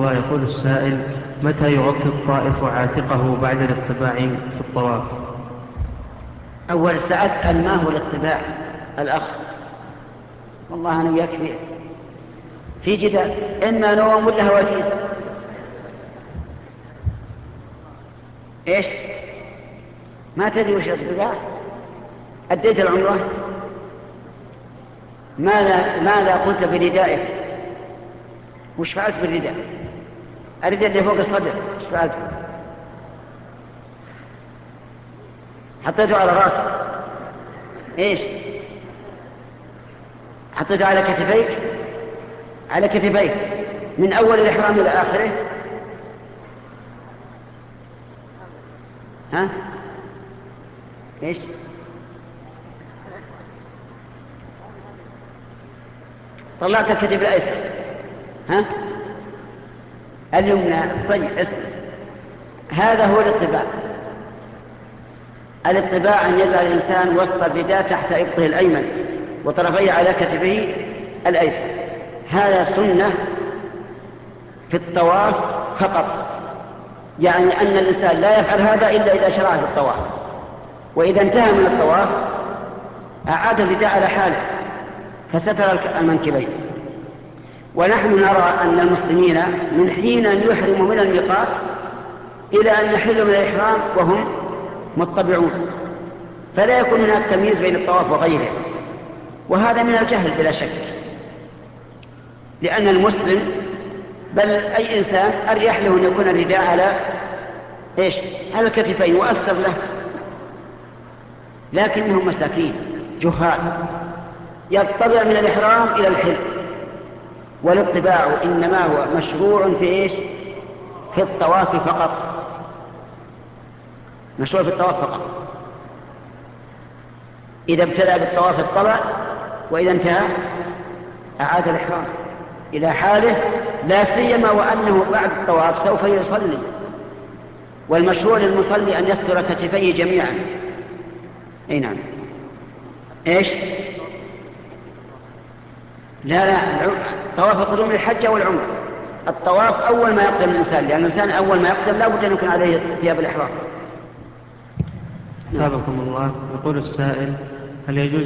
الله. يقول السائل: متى يغطي الطائف عاتقه بعد الاطباع في الطواف؟ أول سأسأل ما هو الاطباع الأخ؟ والله أنا وياك في جدال، إما نوم ولا هواجيز. إيش؟ ما تدري وش الاطباع؟ أديت العمرة؟ ماذا قلت بردائك؟ وش فعلت بالرداء؟ الرداء اللي فوق الصدر وش فعلت؟ حطيته على راسك. ايش؟ حطيته على كتفيك؟ على كتفيك من اول الاحرام الى اخره؟ ها؟ ايش؟ طلعت الكتف الايسر، ها؟ اليمنى. طيب اسمع، هذا هو الاطباع. الاطباع أن يجعل الإنسان وسط الرداء تحت إبطه الأيمن وطرفيه على كتفه الأيسر. هذا سنة في الطواف فقط، يعني أن الإنسان لا يفعل هذا إلا إذا شرع في الطواف، وإذا انتهى من الطواف أعاد الرداء على حاله فستر المنكبين. ونحن نرى أن المسلمين من حين أن يحرموا من الميقات إلى أن يحلوا من الإحرام وهم مطبعون، فلا يكون هناك تمييز بين الطواف وغيره، وهذا من الجهل بلا شك، لأن المسلم بل أي إنسان أريح له أن يكون الرداء على إيش؟ على الكتفين وأستر له، لكنهم مساكين جهال يطبع من الإحرام إلى الحل. والاطباع إنما هو مشروع في إيش؟ في الطواف فقط، مشروع في الطواف فقط. إذا ابتدأ بالطواف اطلع، وإذا انتهى أعاد الإحرام إلى حاله، لا سيما وأنه بعد الطواف سوف يصلي، والمشروع للمصلي أن يستر كتفيه جميعا. أي نعم. إيش؟ لا طواف القدوم للحج والعمرة. الطواف أول ما يقدم الإنسان، لأن الإنسان أول ما يقدم لا بد أن يكون عليه ثياب الإحرام. أثابكم الله. يقول السائل: هل يجوز